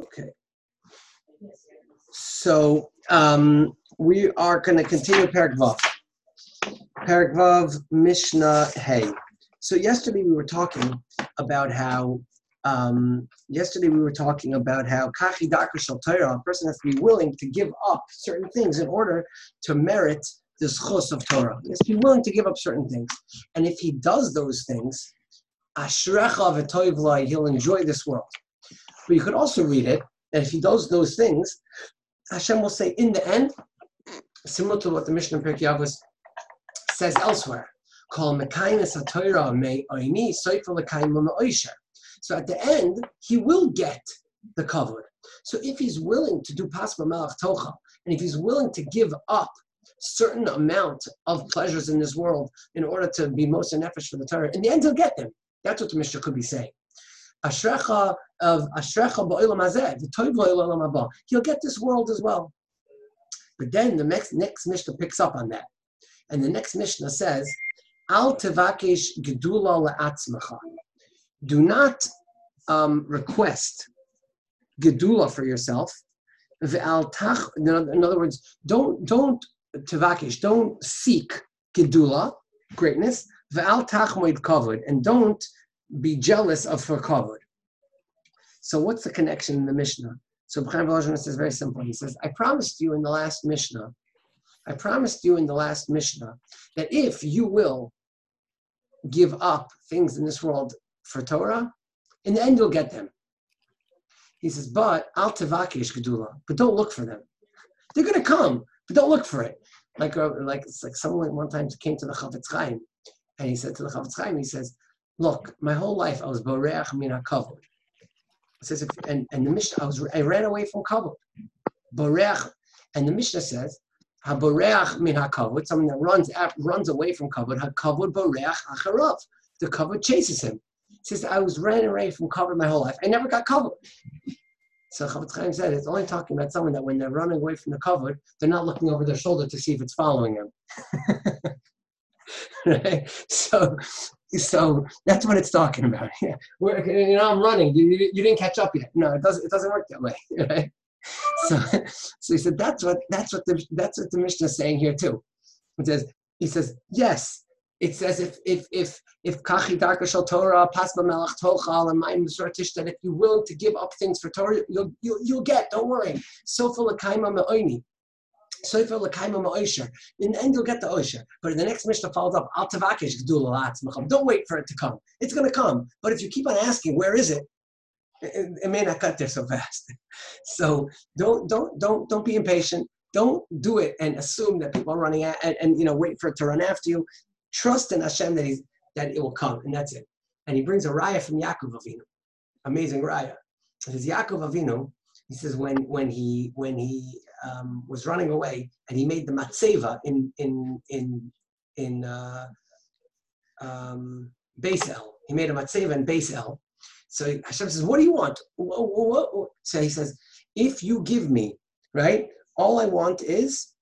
Okay. So we are going to continue Perek Vav. Perek Vav, Mishnah Hey. So yesterday we were talking about how kachi darka shel Torah, a person has to be willing to give up certain things in order to merit the zchus of Torah. He has to be willing to give up certain things. And if he does those things, ashrecha v'toiv lai, he'll enjoy this world. But you could also read it that if he does those things, Hashem will say in the end, similar to what the Mishnah in Pirkei Avos says elsewhere, called Mekaynes HaTorah me oini soifer l'kayim l'ma'oisher. So at the end, he will get the kavod. So if he's willing to do pasma melach tocha, and if he's willing to give up certain amount of pleasures in this world in order to be most nefesh for the Torah, in the end he'll get them. That's what the Mishnah could be saying. Ashrecha ba'olam hazeh, v'toiv ba'olam haba. He'll get this world as well. But then the next Mishnah picks up on that. And the next Mishnah says, Al tevakesh gedula le'atzmacha. Do not request gedula for yourself. In other words, don't tevakesh, don't seek gedula, greatness, ve'al tachmoid kavod, and don't be jealous of her kavod. So what's the connection in the Mishnah? So B'chaim Volozhin says very simple. He says, I promised you in the last Mishnah that if you will give up things in this world for Torah, in the end you'll get them. He says, but al tevakesh gedula, but don't look for them. They're going to come, but don't look for it. Like someone one time came to the Chafetz Chaim, and he said to the Chafetz Chaim, he says, look, my whole life I was boreach min hakavod. It says, and the Mishnah, I ran away from kavod. Boreach, and the Mishnah says, haboreach min hakavod, someone that runs away from kavod. Hakavod boreach acharav. The kavod chases him. It says, I was running away from kavod my whole life. I never got kavod. So Chafetz Chaim said, it's only talking about someone that when they're running away from the kavod, they're not looking over their shoulder to see if it's following them. Right? So that's what it's talking about. Yeah, I'm running. You didn't catch up yet. No, it doesn't work that way. Right? So he said that's what the Mishnah is saying here too. He says yes. It says if kachi darka shel Torah pasma melach tochal and ma'im b'sorah that if you're willing to give up things for Torah, you'll get. Don't worry. Sofa l'kaima me'oini. Sofa l'kaima me'oisher. In the end, you'll get the oisher. But in the next Mishnah follows up, al tevakesh gedula la'atzmacham. Don't wait for it to come. It's going to come. But if you keep on asking, where is it? It may not cut there so fast. So don't be impatient. Don't do it and assume that people are running out and wait for it to run after you. Trust in Hashem that it will come, and that's it. And he brings a raya from Yaakov Avinu, amazing raya. It says Yaakov Avinu. He says when he was running away and he made the matzeva in Beis El. He made a matzeva in Beis El. So Hashem says, "What do you want?" So he says, "If you give me, right, all I want is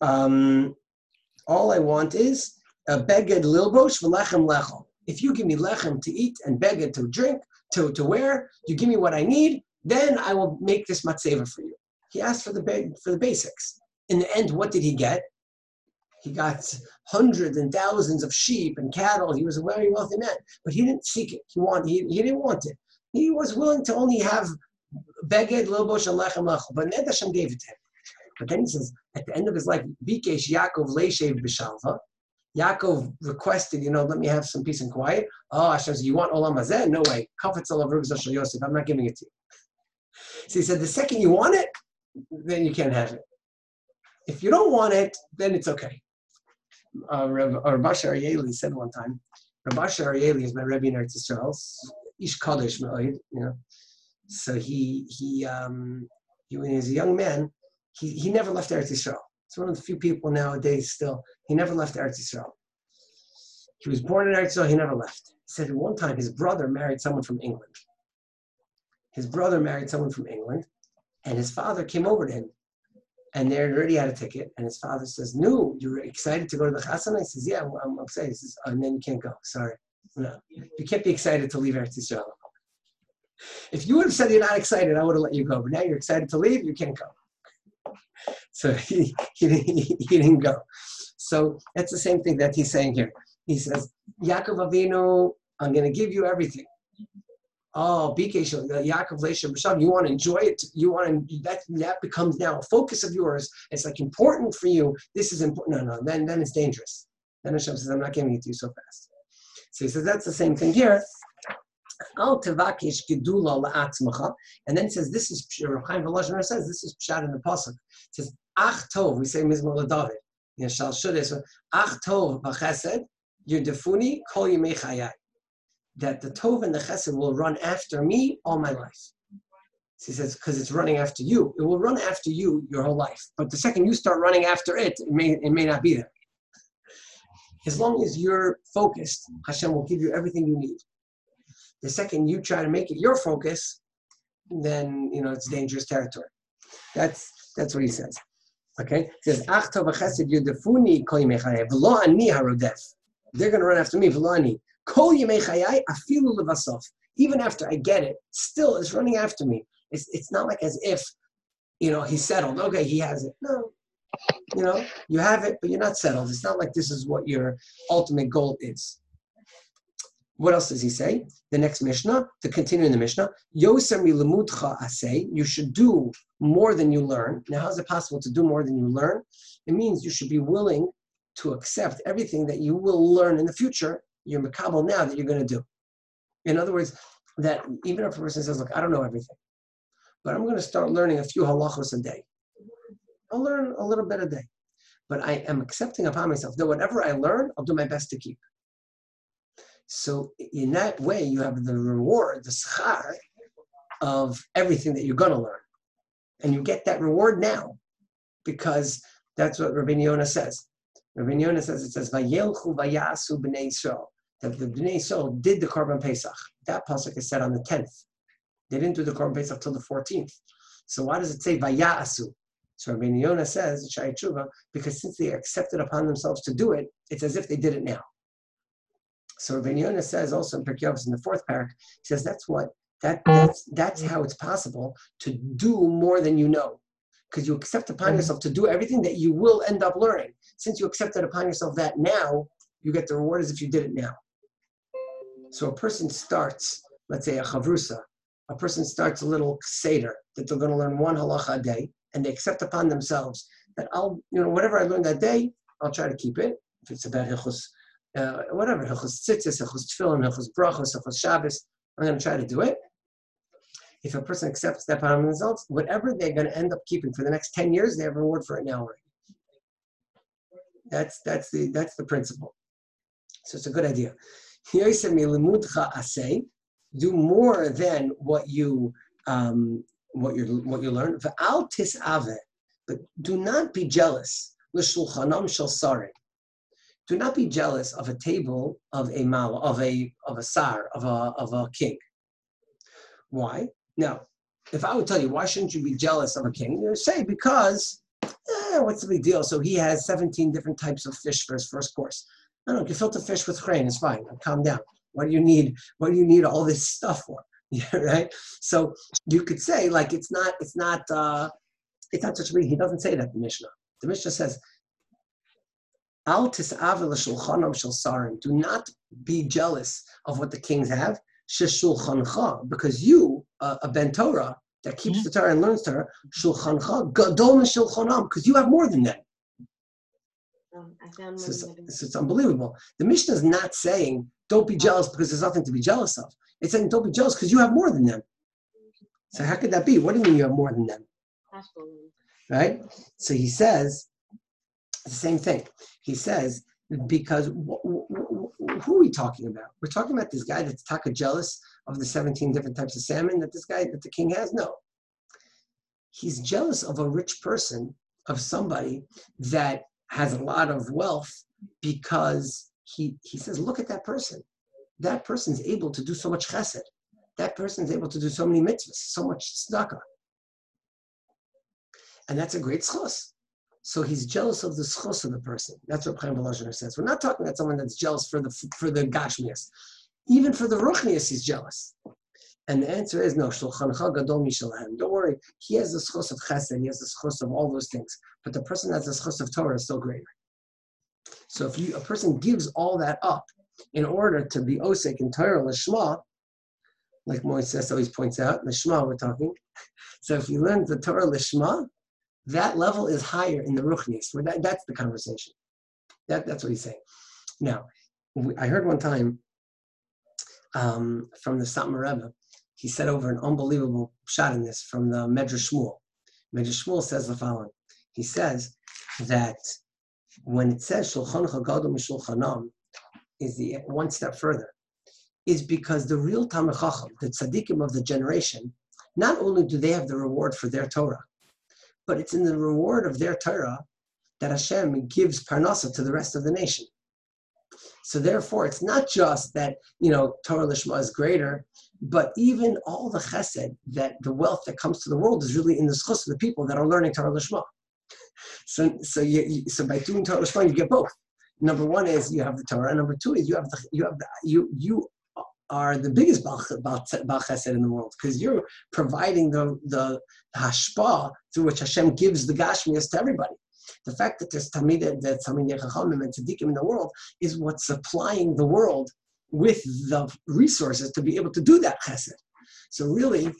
a beged lilbosh v'lechem lechol. If you give me lechem to eat and beged to drink, to wear, you give me what I need, then I will make this matzeva for you." He asked for the basics. In the end, what did he get? He got hundreds and thousands of sheep and cattle. He was a very wealthy man, but he didn't seek it. He didn't want it. He was willing to only have beged lilbosh and lechem lechol, but then Hashem gave it to him. But then he says, at the end of his life, Bikesh Yaakov leishev b'shalva. Yaakov requested, let me have some peace and quiet. Oh, Hashem says, you want olam hazeh? No way. Kafetz alav rugza shel Yosef. I'm not giving it to you. So he said, the second you want it, then you can't have it. If you don't want it, then it's okay. Rav Asher Arieli said one time, Rav Asher Arieli is my Rebbe in Eretz Yisrael, Ish Kadosh Me'od, So he when he was a young man, he never left Eretz Yisrael. It's one of the few people nowadays still. He never left Eretz Yisrael. He was born in Eretz Yisrael, he never left. He said at one time his brother married someone from England. And his father came over to him. And they already had a ticket. And his father says, "No, you're excited to go to the chasana?" He says, "Yeah, I'm excited." He says, "Oh, and then you can't go. Sorry. No, you can't be excited to leave Eretz Yisrael." If you would have said you're not excited, I would have let you go. But now you're excited to leave, you can't go. So he didn't go. So that's the same thing that he's saying here. He says, Yaakov Avinu, I'm going to give you everything. Oh, Bikesh, Yaakov Leisha B'Shav, you want to enjoy it. You want to, that becomes now a focus of yours. It's like important for you. This is important. No, then it's dangerous. Then Hashem says, I'm not giving it to you so fast. So he says, that's the same thing here. Al tevakish gedula la'atzmacha, and then it says this is Reb Chaim Volozhiner says this is pshat in the pasuk. It says ach tov, we say mizmor LeDavid. Shal shudes ach tov v'chesed yudefuni kol yemei chayai. That the tov and the chesed will run after me all my life. So he says because it's running after you, it will run after you your whole life. But the second you start running after it, it may not be there. As long as you're focused, Hashem will give you everything you need. The second you try to make it your focus, then it's dangerous territory. That's what he says. Okay? He says, Ach tov v'chesed yudefuni kol yemei chayai v'lo ani harodef. They're going to run after me. V'lo ani kol yemei chayai afilu levasof. Even after I get it, still it's running after me. It's not like as if he's settled. Okay, he has it. No. You have it, but you're not settled. It's not like this is what your ultimate goal is. What else does he say? The next Mishnah, to continue in the Mishnah, Yoser milimudcha asay, you should do more than you learn. Now, how is it possible to do more than you learn? It means you should be willing to accept everything that you will learn in the future, you're makabel now that you're going to do. In other words, that even if a person says, look, I don't know everything, but I'm going to start learning a few halachos a day. I'll learn a little bit a day. But I am accepting upon myself that whatever I learn, I'll do my best to keep. So in that way, you have the reward, the schar of everything that you're going to learn. And you get that reward now because that's what Rabbeinu Yonah says. Rabbeinu Yonah says, Vayelchu vayasu b'nei Yisrael, that the b'nei Yisrael did the Korban Pesach. That pasuk is said on the 10th. They didn't do the Korban Pesach till the 14th. So why does it say vayasu? So Rabbeinu Yonah says, Shai Tshuva, because since they accepted upon themselves to do it, it's as if they did it now. So Rabbeinu Yonah says also in Pirkei Avos in the 4th parak, he says that's how it's possible to do more than you know. Because you accept upon yourself to do everything that you will end up learning. Since you accepted upon yourself that now, you get the reward as if you did it now. So a person starts, let's say a chavrusa, a person starts a little seder, that they're going to learn one halacha a day, and they accept upon themselves that I'll, whatever I learn that day, I'll try to keep it. If it's about hilchos, whatever, hilchos tzitzis, hilchos tefillin, hilchos brachos, hilchos Shabbos, I'm going to try to do it. If a person accepts that upon themselves, whatever they're going to end up keeping for the next 10 years, they have a reward for it now already. That's the principle. So it's a good idea. Do more than what you learn. But do not be jealous. Do not be jealous of a table of a mal, of a sar, of a king. Why? Now, if I would tell you, why shouldn't you be jealous of a king? You say, because, what's the big deal? So he has 17 different types of fish for his first course. No, gefilte fish with grain is fine. Calm down. What do you need all this stuff for? Yeah, right? So you could say, like, it's not such a big, he doesn't say that, the Mishnah. The Mishnah says, Al tis'av l'shulchanam shel sarim. Do not be jealous of what the kings have. Sheshulchancha, because you, a ben Torah that keeps the Torah and learns Torah, shulchancha gadol mishulchanam, because you have more than them. So it's unbelievable. The Mishnah is not saying don't be jealous because there's nothing to be jealous of. It's saying don't be jealous because you have more than them. So how could that be? What do you mean you have more than them? Right? So he says the same thing. He says because who are we talking about? We're talking about this guy that's taka jealous of the 17 different types of salmon that the king has? No. He's jealous of a rich person, of somebody that has a lot of wealth, because he says, look at that person. That person's able to do so much chesed. That person's able to do so many mitzvahs, so much tzedakah. And that's a great schos. So he's jealous of the schos of the person. That's what Chaim Volozhiner says. We're not talking about someone that's jealous for the gashmias. Even for the ruchnias, he's jealous. And the answer is no. Shulchancha gadol mishalahem. Don't worry. He has the schos of chesed. He has the schos of all those things. But the person that has the schos of Torah is still greater. So if a person gives all that up in order to be osek in Torah Lishma, like Moises always points out, Lishma we're talking. So if you learn the Torah Lishma, that level is higher in the Ruchnis. That's the conversation. That's what he's saying. Now, I heard one time from the Satmar Rebbe, he said over an unbelievable shot in this from the Medrash Shmuel. Medrash Shmuel says the following. He says that when it says Shulchan Chagadol Mishulchanam is the one step further, is because the real Talmid Chacham, the tzaddikim of the generation, not only do they have the reward for their Torah, but it's in the reward of their Torah that Hashem gives parnasa to the rest of the nation. So therefore, it's not just that, Torah Lishma is greater, but even all the chesed, that the wealth that comes to the world is really in the schus of the people that are learning Torah Lishma. So by doing Torah Lishma, you get both. Number one is you have the Torah, and number two is you are the biggest Baal Chesed in the world, because you're providing the hashpah through which Hashem gives the Gashmias to everybody. The fact that there's Talmidei Chachamim and Tzaddikim in the world is what's supplying the world with the resources to be able to do that Chesed. So really,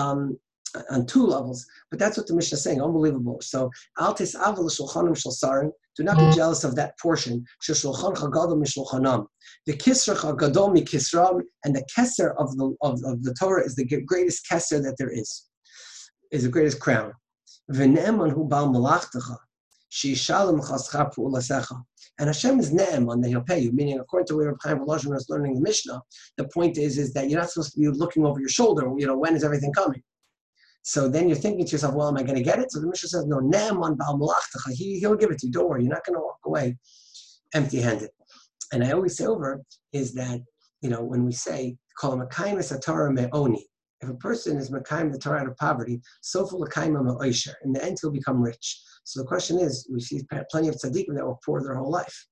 on two levels, but that's what the Mishnah is saying, unbelievable. So, Al tis'av l'shulchanim shel sarim, do not be jealous of that portion, shulchan chagadol mishulchanam. The kisra chagadol mikisra, and the keser of the Torah is the greatest keser that there is the greatest crown. V'ne'eman hu bal malachtecha, she'ishalem chascha pu'ulasecha. And Hashem is ne'eman, that He'll pay you, meaning according to where Chaim Volozhin was learning the Mishnah, the point is that you're not supposed to be looking over your shoulder, when is everything coming? So then you're thinking to yourself, well, am I going to get it? So the Mishnah says, no, ne'eman ba'al malachtecha, He'll give it to you. Don't worry, you're not going to walk away empty-handed. And I always say over is that, when we say, call Mekayim es HaTorah me'oni, if a person is Mekayim the Torah out of poverty, sofa l'kayim me'oisher, in the end he'll become rich. So the question is, we see plenty of tzaddikim that will poor their whole life.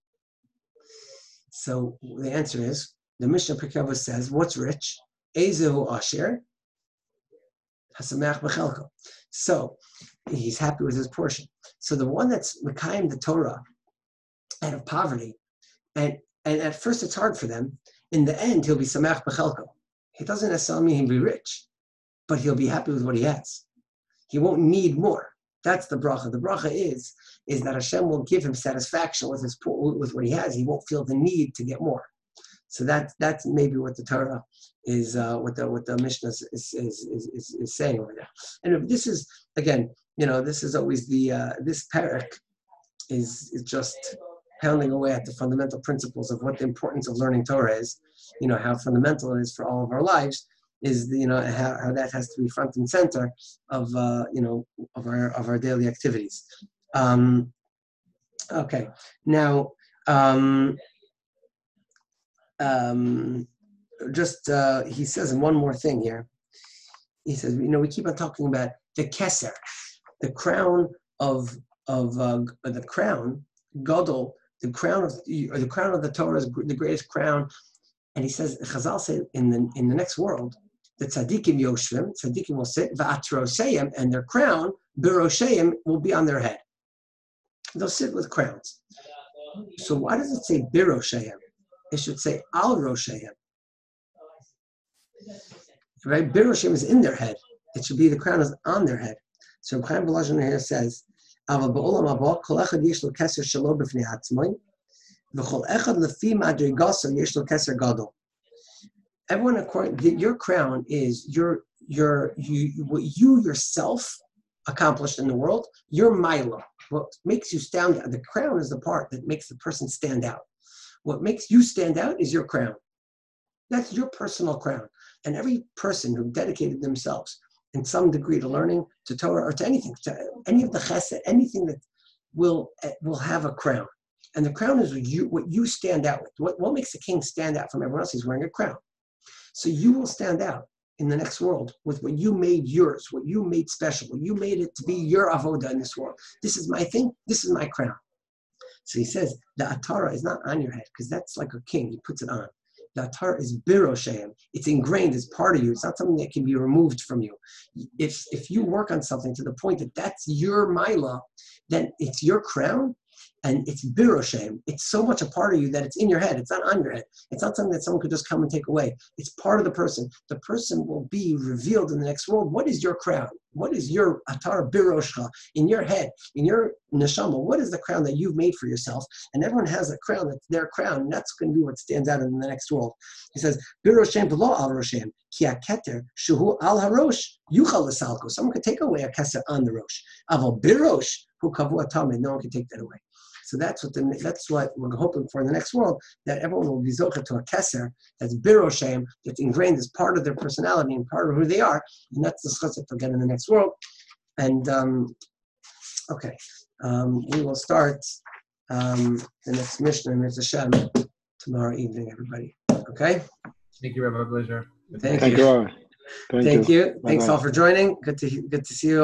So the answer is, the Mishnah Pirkei Avos says, what's rich? Ezehu asher, hasameach b'chelko. So he's happy with his portion. So the one that's Mekayim the Torah out of poverty, and at first it's hard for them, in the end he'll be sameach b'chelko. It doesn't necessarily mean he'll be rich, but he'll be happy with what he has. He won't need more. That's the bracha. The bracha is that Hashem will give him satisfaction with what he has. He won't feel the need to get more. So that's maybe what the Torah is, what the Mishnah is saying over there. And this is, again, this is always this parak is just pounding away at the fundamental principles of what the importance of learning Torah is. How fundamental it is for all of our lives. Is how that has to be front and center of our daily activities. Okay, now he says one more thing here. He says, we keep on talking about the keser, the crown of the crown, gadol, the crown of the Torah is the greatest crown. And he says, Chazal said in the next world, the tzaddikim yoshvim, tzaddikim will sit, va'atrosheim, and their crown, birosheim, will be on their head. They'll sit with crowns. So why does it say birosheim? It should say al rosheim. Right? Birosheim is in their head. It should be the crown is on their head. So Chaim Volozhin here says, Aval ba'olam haba kol echad yesh lo keser shelo b'fnei atzmai, v'chol echad lefi madrigaso yesh lo keser gadol. Everyone, your crown is what you yourself accomplished in the world. Your mila, what makes you stand out. The crown is the part that makes the person stand out. What makes you stand out is your crown. That's your personal crown. And every person who dedicated themselves in some degree to learning, to Torah, or to anything, to any of the chesed, anything that will have a crown. And the crown is what you stand out with. What makes a king stand out from everyone else? He's wearing a crown. So you will stand out in the next world with what you made yours, what you made special, what you made it to be your avoda in this world. This is my thing. This is my crown. So he says the atara is not on your head because that's like a king. He puts it on. The atar is biroshem. It's ingrained. It's part of you. It's not something that can be removed from you. If you work on something to the point that that's your mila, then it's your crown. And it's biroshem. It's so much a part of you that it's in your head. It's not on your head. It's not something that someone could just come and take away. It's part of the person. The person will be revealed in the next world. What is your crown? What is your atar biroshcha in your head, in your neshama? What is the crown that you've made for yourself? And everyone has a crown that's their crown. And that's going to be what stands out in the next world. He says, biroshem v'lo al roshem, ki aketer shuhu al harosh yuchal l'salko. Someone could take away a keser on the rosh. Aval birosh hu kavu atamid. No one can take that away. So that's what we're hoping for in the next world, that everyone will be zocha to a keser that's biroshem, that's ingrained as part of their personality and part of who they are, and that's the schus that they'll get in the next world. And we will start the next Mishnah, Mirza Hashem, tomorrow evening, everybody. Okay? Thank you, Rabbi. Pleasure. Thank you. Thank you. Thanks Bye-bye. all for joining. Good to see you.